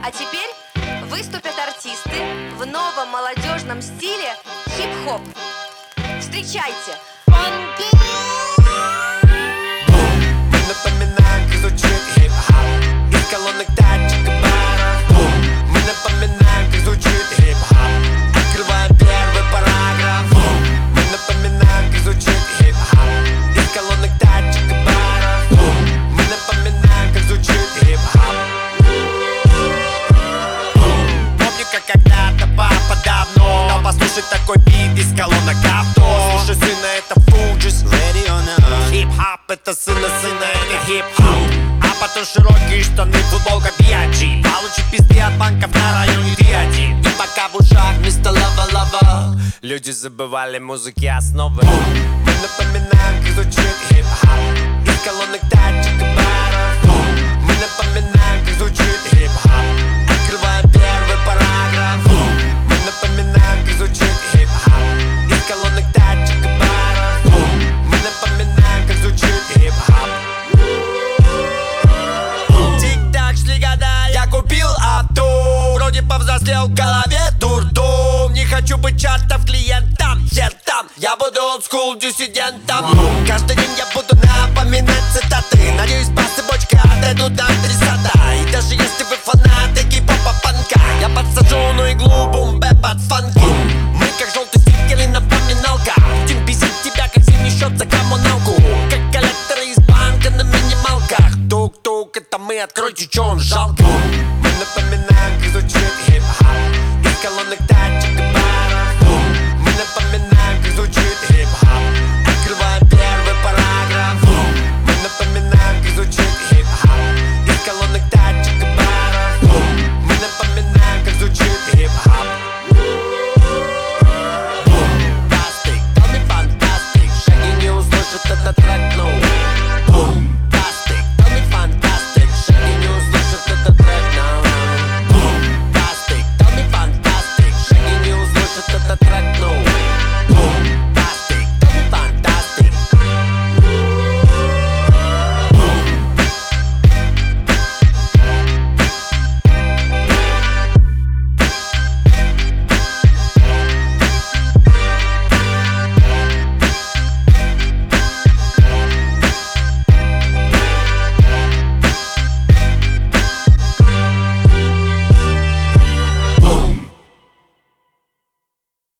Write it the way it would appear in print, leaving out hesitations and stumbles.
А теперь выступят артисты в новом молодежном стиле хип-хоп. Встречайте! Мы напоминаем, как звучит хип-хоп из колонок тачек и баров. Мы напоминаем, как звучит хип-хоп, открываем первый параграф. Мы напоминаем, как звучит хип-хоп из колонок тачек и баров. Мы напоминаем, как звучит хип-хоп. Помню, как когда-то папа давно дал послушать такой бит из колонок авто. Слушай, сына, это Fugees, ready or not. Хип-хоп это сына, это хип-хоп. А потом широкие штаны, футболка B.I.G. Получи пизды от банков на районе Риади. И пока в ушах вместо лава-лава люди забывали музыки основы. Мы напоминаем, как звучит хип-хоп из колонок тачек и баров. Мы напоминаем, как звучит хип-хоп, открываем первый параграф. Мы напоминаем, как звучит хип-хоп из колонок тачек и баров. Мы напоминаем, как звучит хип-хоп. Тик-так, шли года, я купил авто. Вроде повзрослел, в голове дурдом. Не хочу быть чартов клиентом, хентом. Я буду олдскул диссидентом. Каждый день я буду напоминать цитаты. Надеюсь, по цепочке отойдут до адресата. И даже если вы фанаты гип-хопа панка, я подсажу на иглу бум-бэп от фанки. Мы как желтый стикеры напоминалка. Тим бесит тебя, как зимний счет за коммуналку. Как коллекторы из банка на минималках. Тук-тук, это мы, откройте, чё он жалко.